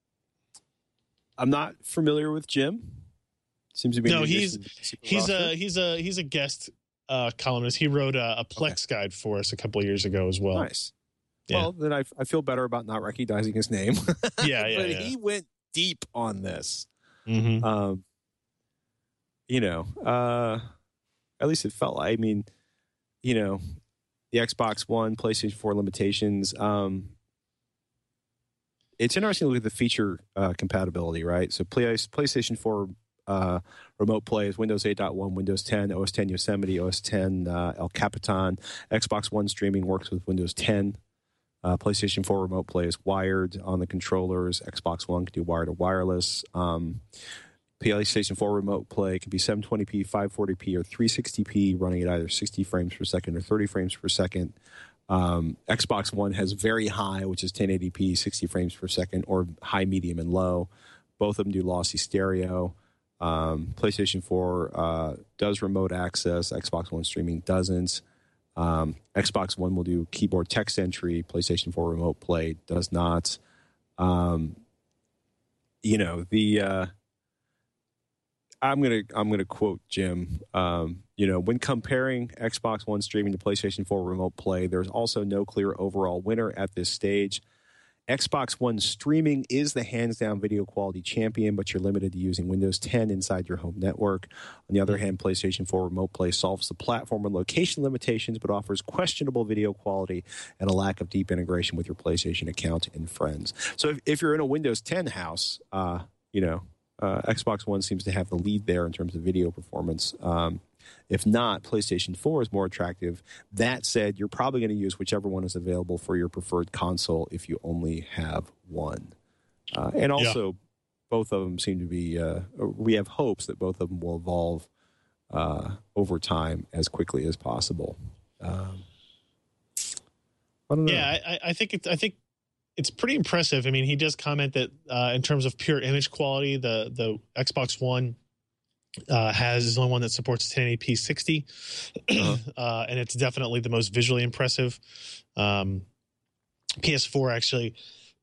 I'm not familiar with Jim. Seems to be no. He's he's roster. a he's a he's a guest uh, columnist. He wrote a, a Plex okay. guide for us a couple of years ago as well. Nice. Yeah. Well, then I, I feel better about not recognizing his name. yeah, yeah. But yeah. he went deep on this. Mm-hmm. Um, you know, uh, at least it felt like, I mean, you know, the Xbox One, PlayStation four limitations. Um, it's interesting to look at the feature uh, compatibility, right? So play, PlayStation four uh, remote play is Windows eight point one, Windows ten, O S ten Yosemite, O S ten uh, El Capitan. Xbox One streaming works with Windows ten. Uh, PlayStation four remote play is wired on the controllers. Xbox One can do wired or wireless. Um, PlayStation four Remote Play can be seven twenty p, five forty p, or three sixty p, running at either sixty frames per second or thirty frames per second. Um, Xbox One has very high, which is ten eighty p, sixty frames per second, or high, medium, and low. Both of them do lossy stereo. Um, PlayStation four uh, does remote access. Xbox One streaming doesn't. Um, Xbox One will do keyboard text entry. PlayStation four Remote Play does not. Um, you know, the... Uh, I'm gonna I'm gonna quote Jim. Um, you know, when comparing Xbox One streaming to PlayStation four Remote Play, there's also no clear overall winner at this stage. Xbox One streaming is the hands-down video quality champion, but you're limited to using Windows ten inside your home network. On the other hand, PlayStation four Remote Play solves the platform and location limitations, but offers questionable video quality and a lack of deep integration with your PlayStation account and friends. So if, if you're in a Windows ten house, uh, you know, Uh, Xbox One seems to have the lead there in terms of video performance. Um, if not, PlayStation four is more attractive. That said, you're probably going to use whichever one is available for your preferred console if you only have one. Uh, and also, yeah. both of them seem to be, uh, we have hopes that both of them will evolve uh, over time as quickly as possible. Um, I don't know. Yeah, I, I think it's, I think it's pretty impressive. I mean, he does comment that uh, in terms of pure image quality, the the Xbox One uh, has is the only one that supports ten eighty p sixty, uh-huh. uh, and it's definitely the most visually impressive. Um, P S four actually,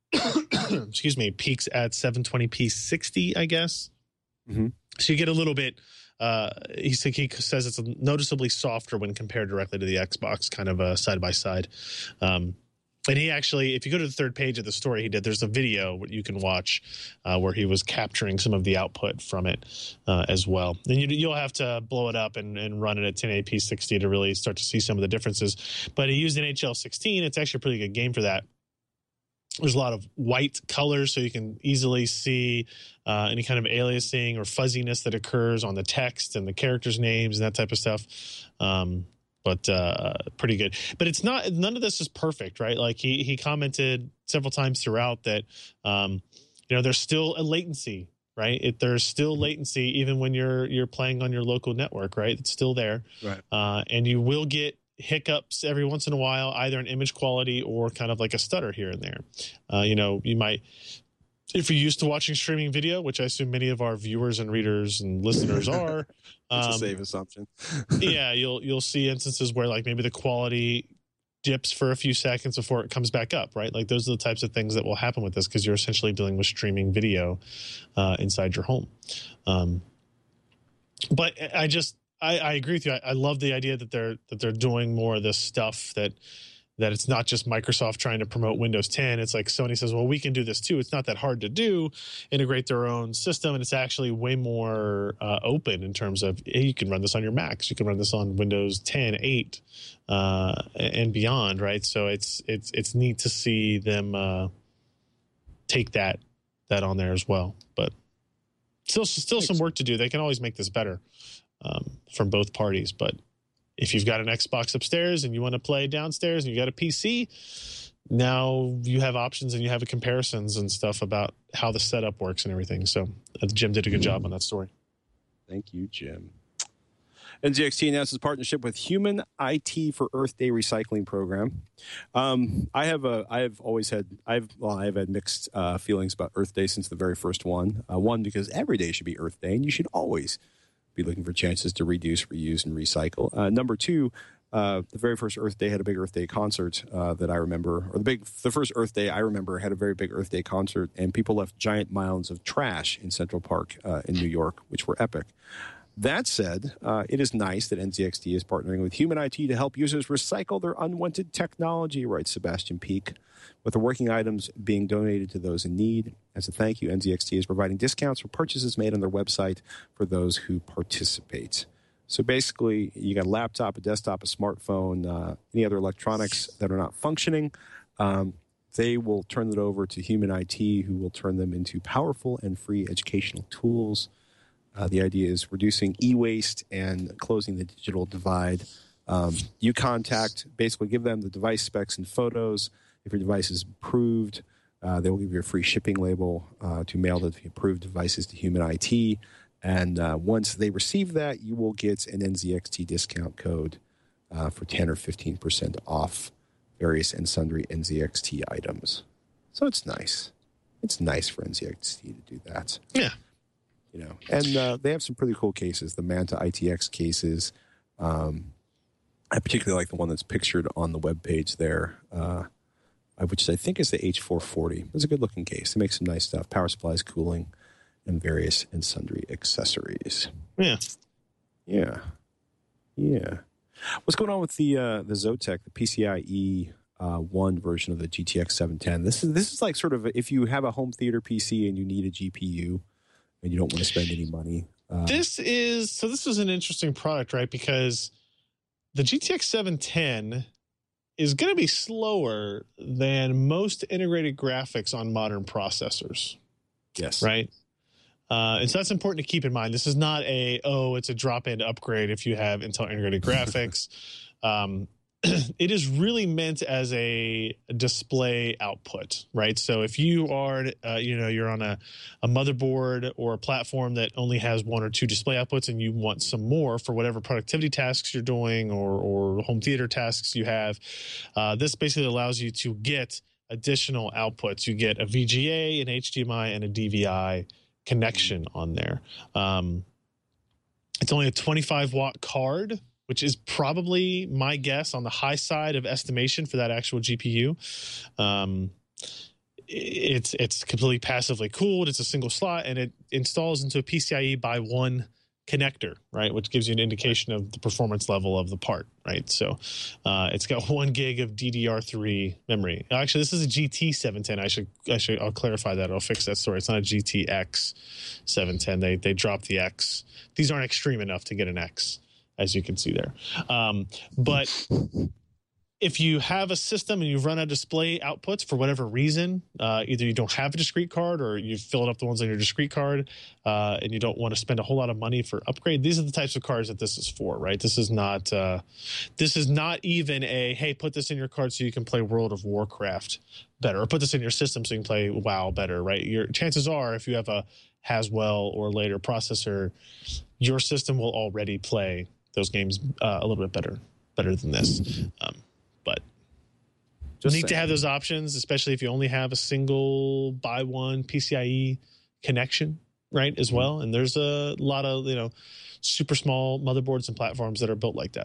excuse me, peaks at seven twenty p sixty, I guess. Mm-hmm. So you get a little bit. Uh, he, he says it's noticeably softer when compared directly to the Xbox, kind of uh, side by side. Um, And he actually, if you go to the third page of the story he did, there's a video you can watch uh, where he was capturing some of the output from it uh, as well. And you, you'll have to blow it up and, and run it at ten eighty p sixty to really start to see some of the differences. But he used N H L sixteen. It's actually a pretty good game for that. There's a lot of white colors, so you can easily see uh, any kind of aliasing or fuzziness that occurs on the text and the characters' names and that type of stuff. Um But uh, pretty good. But it's not. None of this is perfect, right? Like he he commented several times throughout that, um, you know, there's still a latency, right? It, there's still latency even when you're you're playing on your local network, right? It's still there, right? Uh, and you will get hiccups every once in a while, either in image quality or kind of like a stutter here and there. Uh, you know, you might. If you're used to watching streaming video, which I assume many of our viewers and readers and listeners are, it's um, a safe assumption. yeah, you'll you'll see instances where like maybe the quality dips for a few seconds before it comes back up, right? Like those are the types of things that will happen with this because you're essentially dealing with streaming video uh, inside your home. Um, but I just I, I agree with you. I, I love the idea that they're that they're doing more of this stuff that. That it's not just Microsoft trying to promote Windows ten. It's like Sony says, well, we can do this too. It's not that hard to do, integrate their own system. And it's actually way more uh, open in terms of, hey, you can run this on your Macs. You can run this on Windows ten, eight, uh, and beyond, right? So it's it's it's neat to see them uh, take that that on there as well. But still, still some work to do. They can always make this better um, from both parties, but if you've got an Xbox upstairs and you want to play downstairs and you got a P C, now you have options and you have comparisons and stuff about how the setup works and everything. So uh, Jim did a good job on that story. Thank you, Jim. N Z X T announces partnership with Human I T for Earth Day recycling program. Um, I have a, I have always had, I've, well, I've had mixed uh, feelings about Earth Day since the very first one. Uh, one, because every day should be Earth Day and you should always be looking for chances to reduce, reuse, and recycle. Uh, number two, uh, the very first Earth Day had a big Earth Day concert uh, that I remember, or the big, the first Earth Day I remember had a very big Earth Day concert, and people left giant mounds of trash in Central Park uh, in New York, which were epic. That said, uh, it is nice that N Z X T is partnering with Human I T to help users recycle their unwanted technology, writes Sebastian Peak, with the working items being donated to those in need. As a thank you, N Z X T is providing discounts for purchases made on their website for those who participate. So basically, you got a laptop, a desktop, a smartphone, uh, any other electronics that are not functioning, um, they will turn it over to Human I T, who will turn them into powerful and free educational tools. Uh, the idea is reducing e-waste and closing the digital divide. Um, you contact, basically give them the device specs and photos. If your device is approved, uh, they will give you a free shipping label uh, to mail the approved devices to Human I T. And uh, once they receive that, you will get an N Z X T discount code uh, for ten or fifteen percent off various and sundry N Z X T items. So it's nice. It's nice for N Z X T to do that. Yeah. You know, and uh, they have some pretty cool cases. The Manta I T X cases. Um, I particularly like the one that's pictured on the webpage there, uh, which I think is the H four forty. It's a good-looking case. They make some nice stuff. Power supplies, cooling, and various and sundry accessories. Yeah. Yeah. Yeah. What's going on with the uh, the Zotac, the P C I E uh, one version of the G T X seven ten? This is this is like sort of if you have a home theater P C and you need a G P U and you don't want to spend any money. Uh, this is so. This is an interesting product, right? Because the G T X seven ten is going to be slower than most integrated graphics on modern processors. Yes. Right. Uh, and so that's important to keep in mind. This is not a, oh, it's a drop-in upgrade if you have Intel integrated graphics. Um, it is really meant as a display output, right? So if you are, uh, you know, you're on a, a motherboard or a platform that only has one or two display outputs and you want some more for whatever productivity tasks you're doing or, or home theater tasks you have, uh, this basically allows you to get additional outputs. You get a V G A, an H D M I, and a D V I connection on there. Um, it's only a twenty-five watt card, which is probably my guess on the high side of estimation for that actual G P U. Um, it's it's completely passively cooled. It's a single slot, and it installs into a P C I E by one connector, right, which gives you an indication of the performance level of the part, right? So uh, it's got one gig of D D R three memory. Actually, this is a G T seven ten. I should, I should, I'll clarify that. I'll fix that story. It's not a G T X seven ten. They they dropped the X. These aren't extreme enough to get an X, as you can see there. Um, but if you have a system and you run out of display outputs for whatever reason, uh, either you don't have a discrete card or you fill up the ones on your discrete card uh, and you don't want to spend a whole lot of money for upgrade, these are the types of cards that this is for, right? This is not uh, this is not even a, hey, put this in your card so you can play World of Warcraft better, or put this in your system so you can play WoW better, right? Your chances are, if you have a Haswell or later processor, your system will already play those games uh, a little bit better, better than this. Um, But Just neat saying. to have those options, especially if you only have a single buy one P C I E connection, right, as well. And there's a lot of, you know, super small motherboards and platforms that are built like that.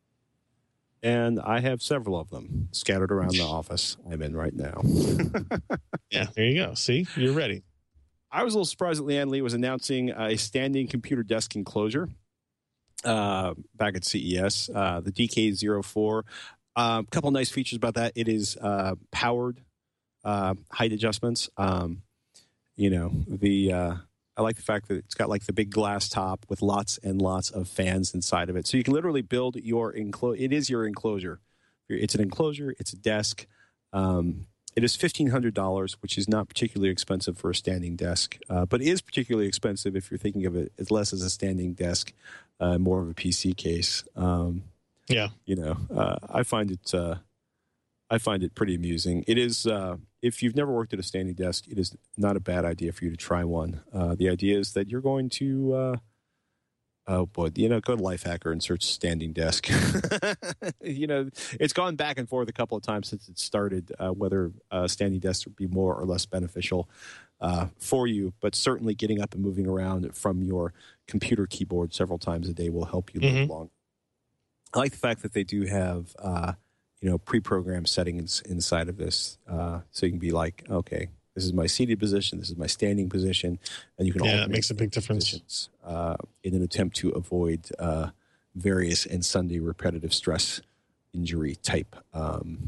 And I have several of them scattered around the office I'm in right now. Yeah, there you go. See, you're ready. I was a little surprised that Lian Li was announcing a standing computer desk enclosure uh, back at C E S, uh, the D K zero four. A uh, couple nice features about that. It is uh, powered uh, height adjustments. Um, you know, the uh, I like the fact that it's got like the big glass top with lots and lots of fans inside of it. So you can literally build your enclosure. It is your enclosure. It's an enclosure. It's a desk. Um, it is fifteen hundred dollars, which is not particularly expensive for a standing desk, uh, but is particularly expensive if you're thinking of it as less as a standing desk, uh, more of a P C case. Um, Yeah. You know, uh, I find it uh, I find it pretty amusing. It is, uh, if you've never worked at a standing desk, it is not a bad idea for you to try one. Uh, the idea is that you're going to, uh, oh boy, you know, go to Lifehacker and search standing desk. You know, it's gone back and forth a couple of times since it started, uh, whether uh, standing desks would be more or less beneficial uh, for you. But certainly getting up and moving around from your computer keyboard several times a day will help you live Mm-hmm. long. I like the fact that they do have, uh, you know, pre-programmed settings inside of this. Uh, so you can be like, okay, this is my seated position, this is my standing position, and you can Yeah, alternate it makes a big difference. positions, uh, in an attempt to avoid uh, various and sundry repetitive stress injury type um,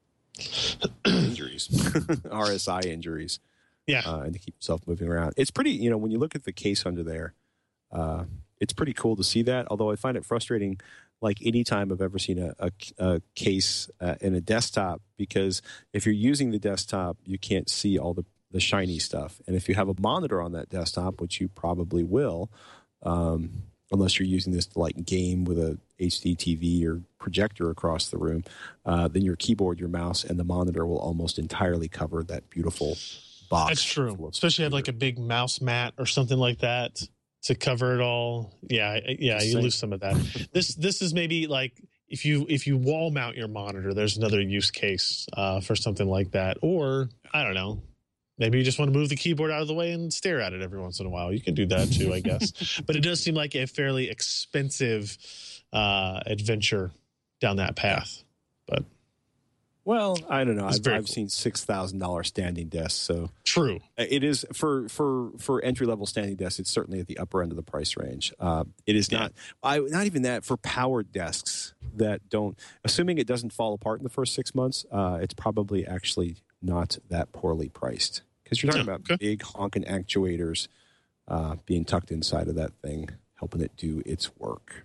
injuries, R S I injuries. Yeah. Uh, and to keep yourself moving around. It's pretty, you know, when you look at the case under there, uh, it's pretty cool to see that, although I find it frustrating like any time I've ever seen a, a, a case uh, in a desktop, because if you're using the desktop, you can't see all the, the shiny stuff. And if you have a monitor on that desktop, which you probably will, um, unless you're using this to like game with a H D T V or projector across the room, uh, then your keyboard, your mouse, and the monitor will almost entirely cover that beautiful box. That's true. full of Especially if you have like computer. a big mouse mat or something like that. to cover it all. Yeah, yeah, you lose some of that. this this is maybe like if you if you wall mount your monitor, there's another use case uh, for something like that. Or I don't know, maybe you just want to move the keyboard out of the way and stare at it every once in a while. You can do that too, I guess. But it does seem like a fairly expensive uh, adventure down that path. But well, I don't know. I've, I've cool. seen six thousand dollars standing desks. So true. It is for for for entry level standing desks. It's certainly at the upper end of the price range. Uh, it is not. Yeah. I not even that for powered desks that don't. Assuming it doesn't fall apart in the first six months, uh, it's probably actually not that poorly priced because you're talking oh, about okay. big honking actuators uh, being tucked inside of that thing, helping it do its work.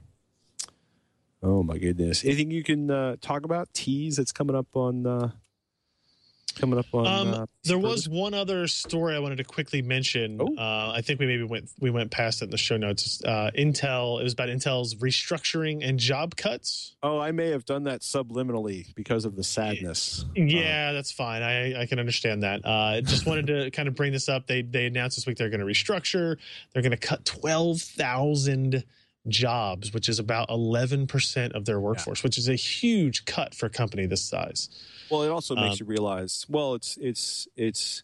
Oh my goodness! Anything you can uh, talk about? Tease that's coming up on uh, coming up on. Um, uh, there was one other story I wanted to quickly mention. Oh. Uh, I think we maybe went we went past it in the show notes. Uh, Intel. It was about Intel's restructuring and job cuts. Oh, I may have done that subliminally because of the sadness. Yeah, uh, that's fine. I, I can understand that. Uh, just wanted to kind of bring this up. They they announced this week they're going to restructure. They're going to cut twelve thousand jobs, which is about eleven percent of their workforce, yeah. which is a huge cut for a company this size. Well, it also makes um, you realize, well, it's, it's, it's,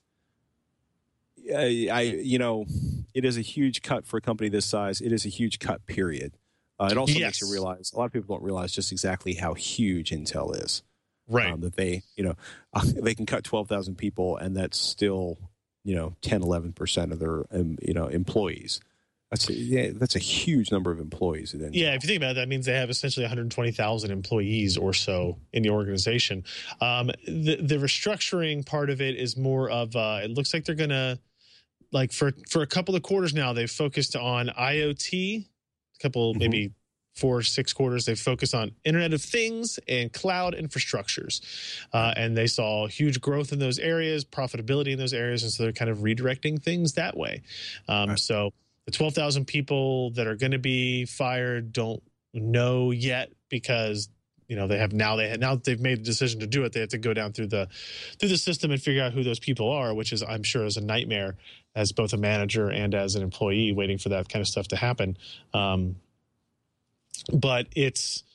I, I, you know, it is a huge cut for a company this size. It is a huge cut, period. Uh, it also yes. makes you realize, a lot of people don't realize just exactly how huge Intel is. Right. Um, that they, you know, uh, they can cut twelve thousand people and that's still, you know, ten, eleven percent of their, um, you know, employees. That's a, yeah, that's a huge number of employees. Yeah, if you think about it, that means they have essentially one hundred twenty thousand employees or so in the organization. Um, the, the restructuring part of it is more of, uh, it looks like they're going to, like for, for a couple of quarters now, they've focused on IoT, a couple, mm-hmm. maybe four or six quarters, they've focused on Internet of Things and cloud infrastructures. Uh, and they saw huge growth in those areas, profitability in those areas, and so they're kind of redirecting things that way. Um, right. So the twelve thousand people that are going to be fired don't know yet because, you know, they have now they have, now that they've made the decision to do it, they have to go down through the through the system and figure out who those people are, which is, I'm sure, is a nightmare as both a manager and as an employee waiting for that kind of stuff to happen. Um, but it's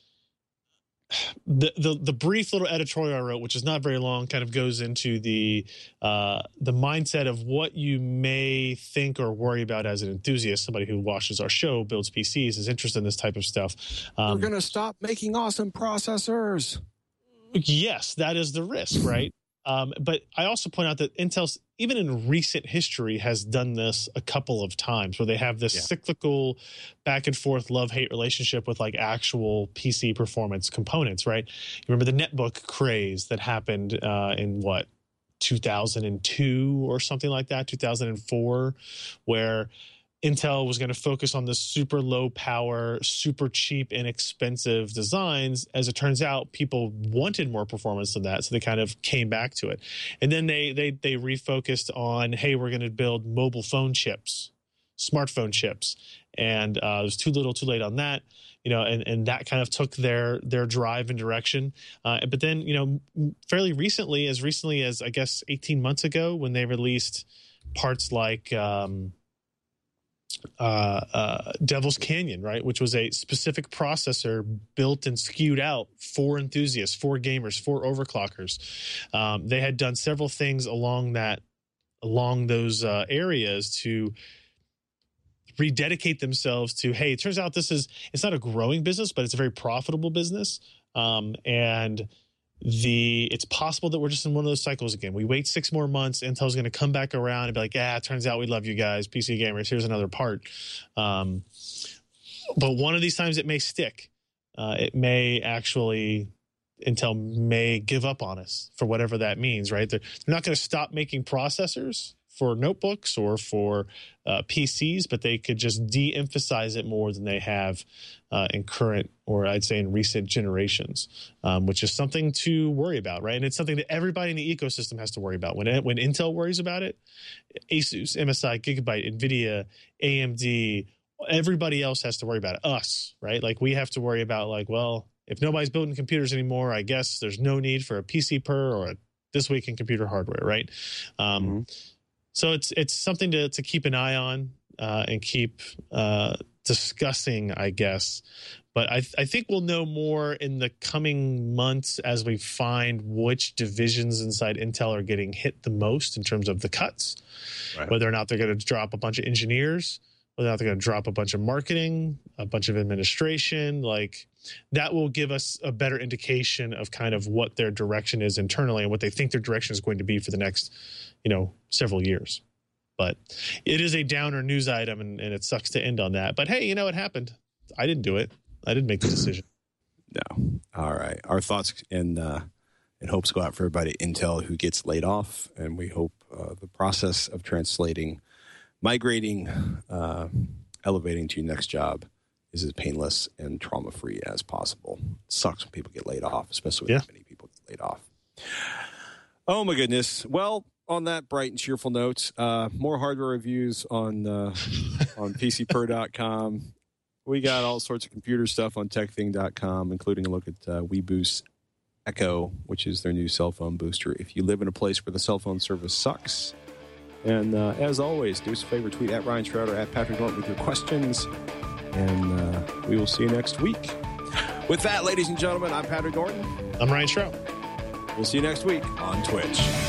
the, the the brief little editorial I wrote, which is not very long, kind of goes into the uh, the mindset of what you may think or worry about as an enthusiast, somebody who watches our show, builds P Cs, is interested in this type of stuff. Um, We're going to stop making awesome processors. Yes, that is the risk, right? Um, but I also point out that Intel, even in recent history, has done this a couple of times where they have this yeah. cyclical back and forth love-hate relationship with like actual P C performance components, right? You remember the netbook craze that happened uh, in what, two thousand two or something like that, two thousand four, where Intel was going to focus on the super low power, super cheap, inexpensive designs. As it turns out, people wanted more performance than that, so they kind of came back to it. And then they they they refocused on, hey, we're going to build mobile phone chips, smartphone chips, and uh, it was too little, too late on that. You know, and, and that kind of took their their drive and direction. Uh, but then, you know, fairly recently, as recently as I guess eighteen months ago, when they released parts like um, Uh, uh, Devil's Canyon, right, which was a specific processor built and skewed out for enthusiasts, for gamers, for overclockers. Um, they had done several things along that, along those uh, areas to rededicate themselves to, hey, it turns out this is, it's not a growing business, but it's a very profitable business. Um, and the it's possible that we're just in one of those cycles again. We wait six more months, Intel's going to come back around and be like, yeah, it turns out we love you guys, P C gamers, here's another part. Um, but one of these times it may stick. Uh, it may actually, Intel may give up on us for whatever that means, right? They're, they're not going to stop making processors for notebooks or for uh, P Cs, but they could just de-emphasize it more than they have uh, in current, or I'd say in recent generations, um, which is something to worry about, right? And it's something that everybody in the ecosystem has to worry about. When when Intel worries about it, Asus, M S I, Gigabyte, NVIDIA, A M D, everybody else has to worry about it. Us, right? Like we have to worry about like, well, if nobody's building computers anymore, I guess there's no need for a P C per or a This Week in Computer Hardware, right? Um, mm-hmm. So it's it's something to to keep an eye on. uh, and keep uh, discussing, I guess. But I, th- I think we'll know more in the coming months as we find which divisions inside Intel are getting hit the most in terms of the cuts, right. Whether or not they're going to drop a bunch of engineers, whether or not they're going to drop a bunch of marketing, a bunch of administration. Like that will give us a better indication of kind of what their direction is internally and what they think their direction is going to be for the next, you know, several years. But it is a downer news item, and, and it sucks to end on that. But hey, you know, it happened. I didn't do it. I didn't make the decision. No. All right. Our thoughts and uh, and hopes go out for everybody at Intel who gets laid off, and we hope uh, the process of translating, migrating, uh, elevating to your next job is as painless and trauma-free as possible. It sucks when people get laid off, especially when yeah. many people get laid off. Oh, my goodness. Well, on that bright and cheerful note, uh, more hardware reviews on uh, on P C Per dot com. We got all sorts of computer stuff on Tech Thing dot com, including a look at uh, WeBoost Echo, which is their new cell phone booster. If you live in a place where the cell phone service sucks. And uh, as always, do us a favor, tweet at Ryan Shroud or at Patrick Norton with your questions. And uh, we will see you next week. With that, ladies and gentlemen, I'm Patrick Norton. I'm Ryan Shroud. We'll see you next week on Twitch.